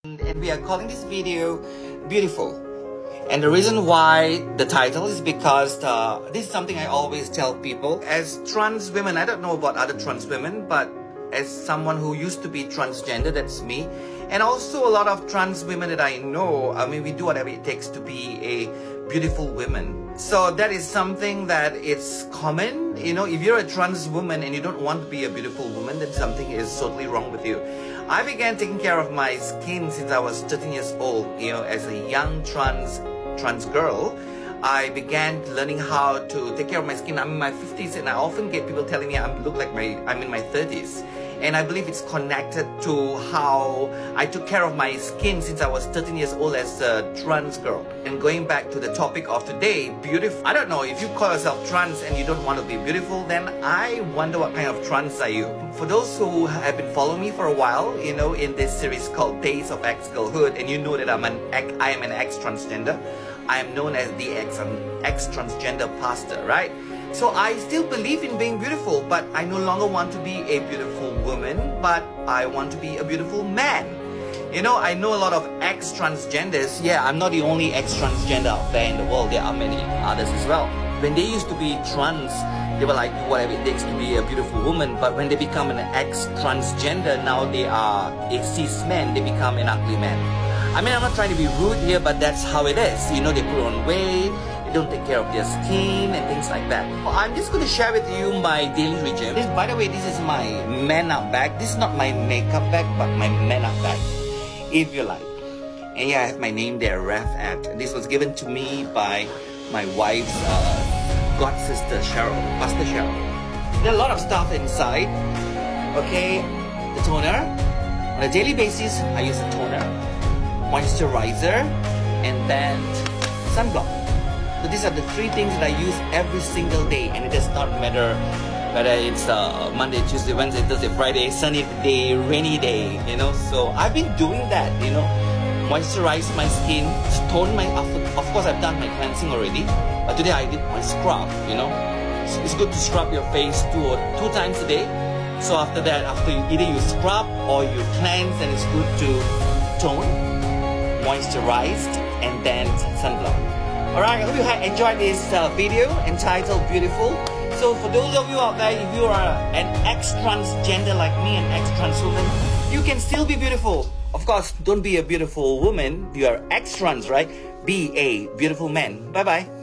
and we are calling this video Beautiful. And the reason why the title is because this is something I always tell people. As trans women, I don't know about other trans women, but as someone who used to be transgender, that's me. And also a lot of trans women that I know, I mean, we do whatever it takes to be a beautiful woman. So that is something that it's common. You know, if you're a trans woman and you don't want to be a beautiful woman, then something is totally wrong with you. I began taking care of my skin since I was 13 years old. You know, as a young trans girl, I began learning how to take care of my skin. I'm in my 50s and I often get people telling me I look like I'm in my 30s. And I believe it's connected to how I took care of my skin since I was 13 years old as a trans girl. And going back to the topic of today, beautiful. I don't know, if you call yourself trans and you don't want to be beautiful, then I wonder what kind of trans are you? For those who have been following me for a while, you know, in this series called Days of Ex-Girlhood, and you know that I am an ex-transgender. I am known as the ex-transgender pastor, right? So I still believe in being beautiful, but I no longer want to be a beautiful woman, but I want to be a beautiful man. You know, I know a lot of ex-transgenders. Yeah, I'm not the only ex-transgender out there in the world. There are many others as well. When they used to be trans, they were like, whatever it takes to be a beautiful woman. But when they become an ex-transgender, now they are a cis man, they become an ugly man. I mean, I'm not trying to be rude here, but that's how it is. You know, they put on weight, they don't take care of their skin and things like that. Well, I'm just going to share with you my daily regime. By the way, this is my man up bag. This is not my makeup bag, but my man up bag, if you like. And yeah, I have my name there, Ref at. This was given to me by my wife's god sister, Cheryl, Pastor Cheryl. There are a lot of stuff inside. Okay, the toner. On a daily basis, I use a toner, moisturizer, and then sunblock. So these are the three things that I use every single day, and it does not matter whether it's Monday, Tuesday, Wednesday, Thursday, Friday, sunny day, rainy day, you know. So I've been doing that, you know, moisturize my skin, tone my, of course I've done my cleansing already, but today I did my scrub, you know. It's good to scrub your face two times a day. So after that, either you scrub or you cleanse, and it's good to tone, moisturized, and then sunblock. Alright, I hope you enjoyed this video entitled Beautiful. So for those of you out there, if you are an ex-transgender like me, an ex-trans woman, you can still be beautiful. Of course, don't be a beautiful woman. You are ex-trans, right? Be a beautiful man. Bye-bye.